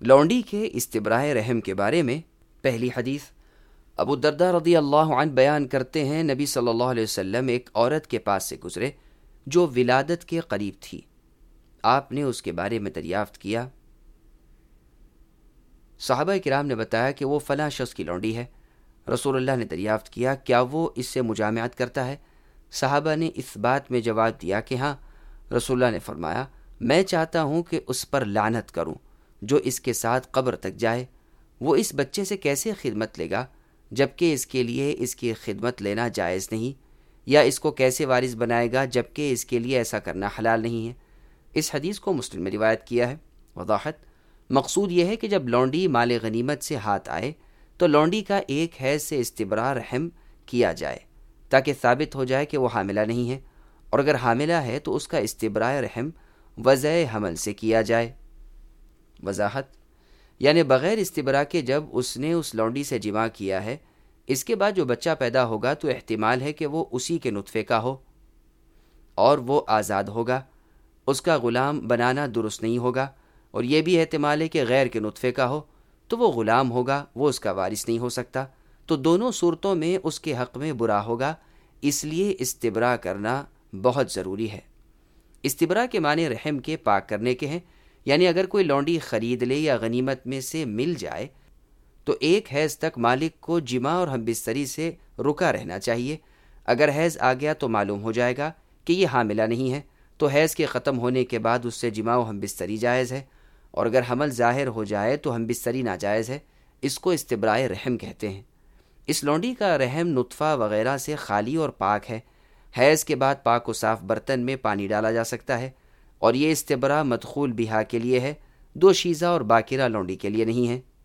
لونڈی کے استبراء رحم کے بارے میں پہلی حدیث ابو الدرداء رضی اللہ عنہ بیان کرتے ہیں، نبی صلی اللہ علیہ وسلم ایک عورت کے پاس سے گزرے جو ولادت کے قریب تھی۔ آپ نے اس کے بارے میں دریافت کیا۔ صحابہ کرام نے بتایا کہ وہ فلاں شخص کی لونڈی ہے۔ رسول اللہ نے دریافت کیا، کیا وہ اس سے مجامعت کرتا ہے؟ صحابہ نے اس بات میں جواب دیا کہ ہاں۔ رسول اللہ نے فرمایا، میں چاہتا ہوں کہ اس پر لعنت کروں جو اس کے ساتھ قبر تک جائے۔ وہ اس بچے سے کیسے خدمت لے گا جبکہ اس کے لیے اس کی خدمت لینا جائز نہیں، یا اس کو کیسے وارث بنائے گا جبکہ اس کے لیے ایسا کرنا حلال نہیں ہے۔ اس حدیث کو مسلم میں روایت کیا ہے۔ وضاحت: مقصود یہ ہے کہ جب لونڈی مال غنیمت سے ہاتھ آئے تو لونڈی کا ایک حیض سے استبراء رحم کیا جائے تاکہ ثابت ہو جائے کہ وہ حاملہ نہیں ہے، اور اگر حاملہ ہے تو اس کا استبراء رحم وضع حمل سے کیا جائے۔ وضاحت: یعنی بغیر استبراء کے جب اس نے اس لونڈی سے جماع کیا ہے، اس کے بعد جو بچہ پیدا ہوگا تو احتمال ہے کہ وہ اسی کے نطفے کا ہو اور وہ آزاد ہوگا۔ اس کا غلام بنانا درست نہیں ہوگا، اور یہ بھی احتمال ہے کہ غیر کے نطفے کا ہو تو وہ غلام ہوگا، وہ اس کا وارث نہیں ہو سکتا۔ تو دونوں صورتوں میں اس کے حق میں برا ہوگا، اس لیے استبراء کرنا بہت ضروری ہے۔ استبراء کے معنی رحم کے پاک کرنے کے ہیں، یعنی اگر کوئی لونڈی خرید لے یا غنیمت میں سے مل جائے تو ایک حیض تک مالک کو جماع اور ہم بستری سے رکا رہنا چاہیے۔ اگر حیض آ گیا تو معلوم ہو جائے گا کہ یہ حاملہ نہیں ہے، تو حیض کے ختم ہونے کے بعد اس سے جماع و ہم بستری جائز ہے، اور اگر حمل ظاہر ہو جائے تو ہم بستری ناجائز ہے۔ اس کو استبراء رحم کہتے ہیں۔ اس لونڈی کا رحم نطفہ وغیرہ سے خالی اور پاک ہے۔ حیض کے بعد پاک و صاف برتن میں پانی ڈالا جا سکتا ہے، اور یہ استبراء مدخول بہا کے لیے ہے، دو شیزہ اور باکرہ لونڈی کے لیے نہیں ہے۔